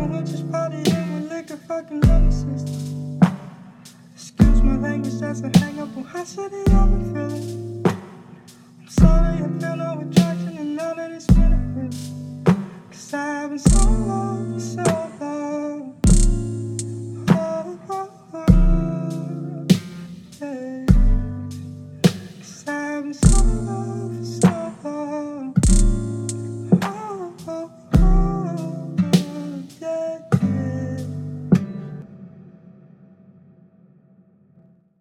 Fucking with just party with liquor, fucking on the system. Excuse my language, that's a hang up on how shitty I've been feeling. I'm sorry, I feel no attraction and now that it's been a bit. 'Cause I've been so long, so